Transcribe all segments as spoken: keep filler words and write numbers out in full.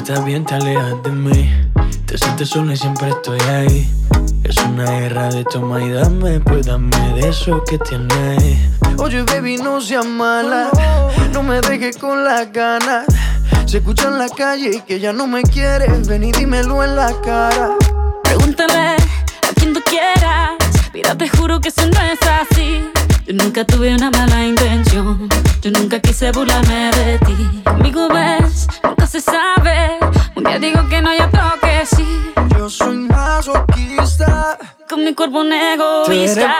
estás bien, te alejas de mí. Te sientes sola y siempre estoy ahí. Es una guerra de toma y dame, pues dame de eso que tienes. Oye, baby, no seas mala, no me dejes con las ganas. Se escucha en la calle que ya no me quieres, ven y dímelo en la cara. Pregúntale a quien tú quieras, mira, te juro que eso no es así. Yo nunca tuve una mala intención, yo nunca quise burlarme de ti. Conmigo ves, nunca se sabe, un día digo que no y otro que sí. Yo soy masoquista, con mi cuerpo un tú eres egoísta.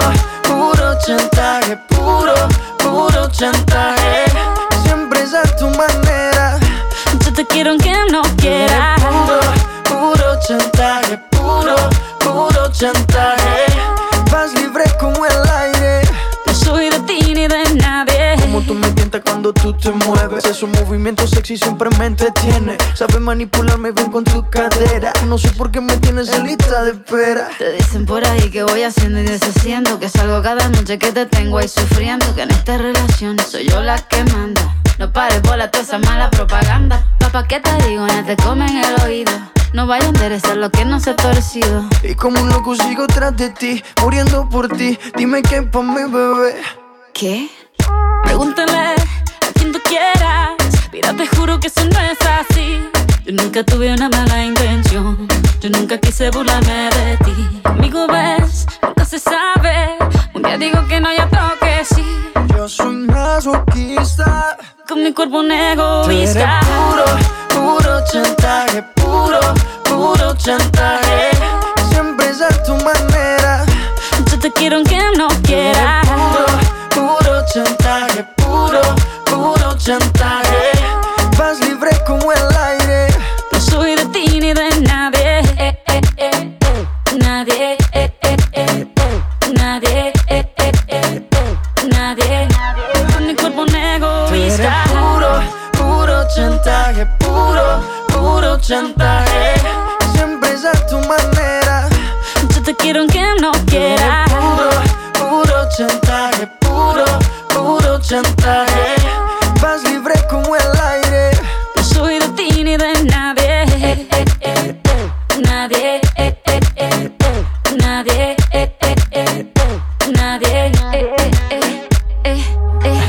puro, puro chantaje, puro, puro chantaje. Siempre es a tu manera. Yo te quiero aunque no quieras. Puro, puro chantaje, puro, puro chantaje. Vas libre como el aire. No soy de ti ni de nadie. Como tú me tientas cuando tú te mueves. Esos movimientos sexy siempre me entretiene. Sabes manipularme bien con tu cadera. No sé por qué me tienes en lista de espera. Te dicen por ahí que voy haciendo y deshaciendo, que salgo cada noche que te tengo ahí sufriendo, que en esta relación soy yo la que manda. No pares bola toda esa mala propaganda. Papá, ¿qué te digo? No te comen el oído. No vaya a interesar lo que no se ha torcido. Y como un loco sigo tras de ti, muriendo por ti. Dime qué pa' mi bebé. ¿Qué? Pregúntale a quien tú quieras, mira, te juro que eso no es así. Yo nunca tuve una mala intención, yo nunca quise burlarme de ti. Conmigo ves, nunca se sabe, un día digo que no y otro que sí. Yo soy masoquista, con mi cuerpo un tú egoísta. eres puro, puro chantaje, puro, puro chantaje. Siempre es a tu manera. Yo te quiero aunque no quieras. Puro, puro chantaje, puro, puro chantaje. Vas libre como el aire. No soy de ti ni de nadie. Eh, eh, eh, eh. Nadie. Eh, eh, eh, eh. Nadie. Eh, eh, eh, eh. Nadie. Con mi cuerpo un Tú eres egoísta. puro, puro chantaje, puro, puro chantaje. Siempre es a tu manera. Yo te quiero aunque no quieras. Puro, puro chantaje, puro, puro chantaje. Vas libre como el aire. No soy de ti ni de nadie. Eh, eh, eh, eh. Nadie. Eh, eh, eh, eh. Nadie. Eh, eh, eh, eh. Nadie. Eh, eh, eh, eh, eh.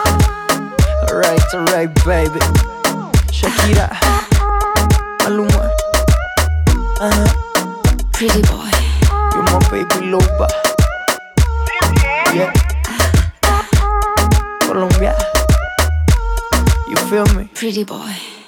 Alright, alright, baby. Shakira, Maluma, uh-huh. Pretty boy. You're my baby loba. Yeah. Colombia. You feel me? Pretty boy.